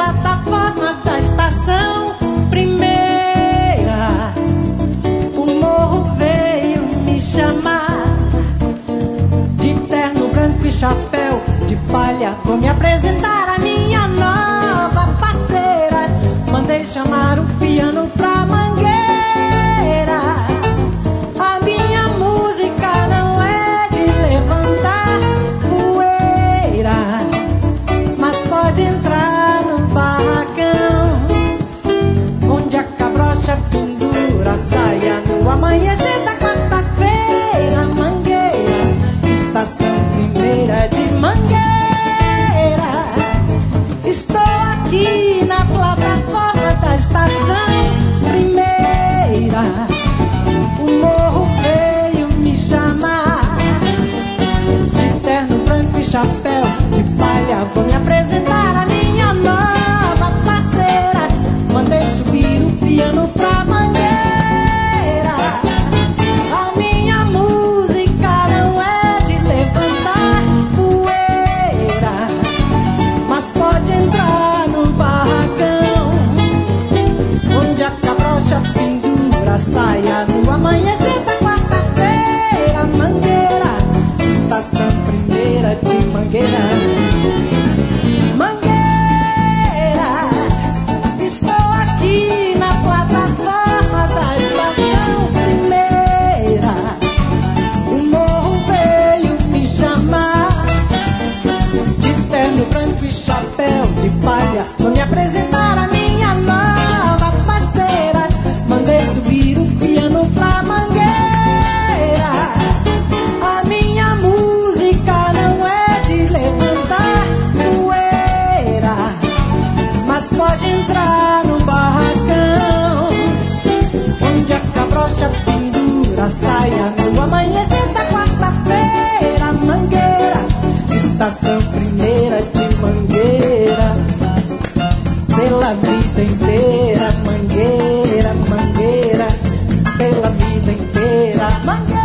plataforma da estação primeira, o morro veio me chamar. De terno branco e chapéu de palha, vou me apresentar a minha nova parceira. Mandei chamar o piano pra mangueira. A minha música não é de levantar poeira, mas pode entrar no barracão, onde a cabrocha pendura a saia no amanhecer da quarta-feira. Mangueira, estação primeira de Mangueira. Estou aqui na plataforma da estação primeira, o morro veio me chamar. De terno branco e chapéu de palha, vou me apresentar a minha nova parceira. Mandei subir o piano pra mangueira. A minha música não é de levantar poeira, mas pode entrar no barracão, onde a cabrocha pendura a saia no amanhecer da quarta-feira. Mangueira, estação primeira de Mangueira. Mangueira, estou aqui na plataforma da estação primeira, o morro veio me chamar. De terno branco e chapéu de palha, vou me apresentar a minha nova parceira. Mandei subir o piano pra mangueira. A minha música não é de levantar poeira, mas pode entrar no barracão, onde a cabrocha pendura a saia no amanhecer da quarta-feira. Mangueira, estação primeira de Mangueira. Pela vida inteira, Mangueira, Mangueira. Pela vida inteira, Mangueira.